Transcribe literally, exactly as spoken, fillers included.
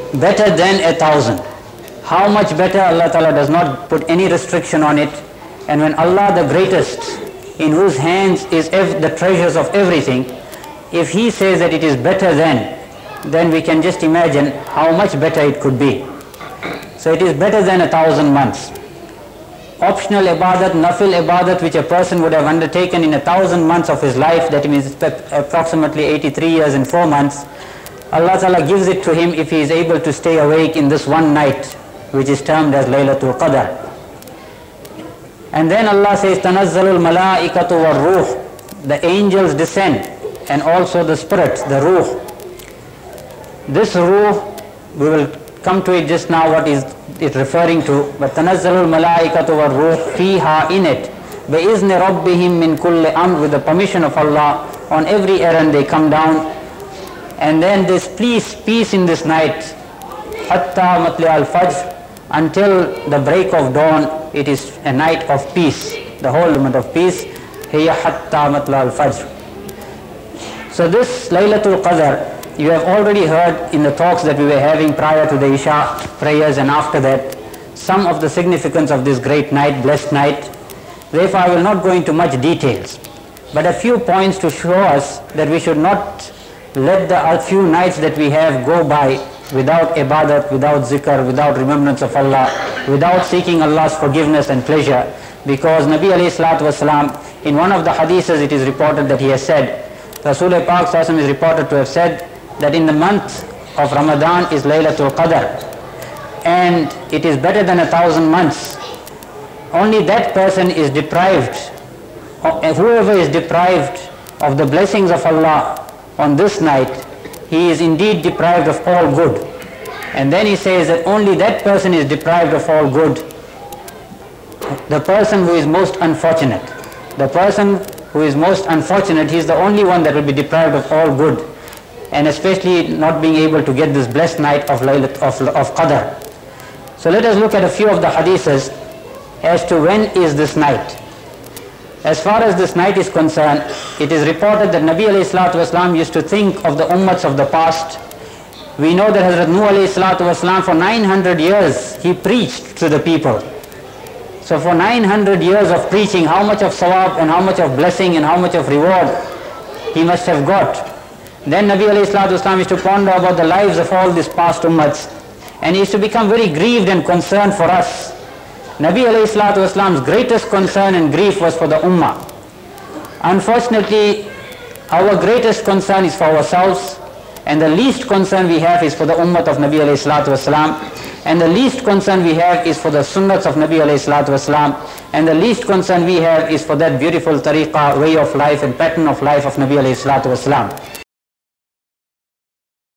better than a thousand. How much better? Allah Ta'ala does not put any restriction on it. And when Allah the greatest, in whose hands is ev the treasures of everything, if He says that it is better than, then we can just imagine how much better it could be. So it is better than a thousand months. Optional ibadat, nafil ibadat, which a person would have undertaken in a thousand months of his life, that means approximately eighty-three years and four months, Allah Ta'ala gives it to him if he is able to stay awake in this one night, which is termed as Laylatul Qadr. And then Allah says, Tanazzalul malaikatu war ruh, the angels descend, and also the spirit, the ruh. This ruh, we will come to it just now, what is it referring to, but Tanazzalul malaikatu war ruh fiha, in it, bi'izni rabbihim min kulli amr, with the permission of Allah, on every errand they come down. And then this peace, peace in this night, hatta matli al-fajr, until the break of dawn, it is a night of peace, the whole month of peace, hiya hatta matla al-fajr. So this Laylatul Qadr, you have already heard in the talks that we were having prior to the Isha prayers and after that, some of the significance of this great night, blessed night. Therefore I will not go into much details, but a few points to show us that we should not let the few nights that we have go by without ibadat, without zikr, without remembrance of Allah, without seeking Allah's forgiveness and pleasure. Because Nabi alayhi salatu wasalam, in one of the hadiths it is reported that he has said, Rasulullah Pak sallallahu alaihi wasallam is reported to have said that in the month of Ramadan is Laylatul Qadr, and it is better than a thousand months. Only that person is deprived, whoever is deprived of the blessings of Allah on this night, he is indeed deprived of all good. And then he says that only that person is deprived of all good, the person who is most unfortunate. The person who is most unfortunate, he is the only one that will be deprived of all good, and especially not being able to get this blessed night of Laylat of, of Qadr. So let us look at a few of the hadiths as to when is this night. As far as this night is concerned, it is reported that Nabi alayhi salatu wasalam used to think of the ummats of the past. We know that Hazrat Nuh alayhi salatu wasalam, for nine hundred years he preached to the people. So for nine hundred years of preaching, how much of sawab and how much of blessing and how much of reward he must have got. Then Nabi alayhi salatu wasalam used to ponder about the lives of all these past ummats, and he used to become very grieved and concerned for us. Nabi alayhi salatu wasalam's greatest concern and grief was for the ummah. Unfortunately, our greatest concern is for ourselves, and the least concern we have is for the ummah of Nabi alayhi salatu wasalam, and the least concern we have is for the sunnats of Nabi alayhi salatu wasalam, and the least concern we have is for that beautiful tariqah, way of life and pattern of life of Nabi alayhi salatu wasalam.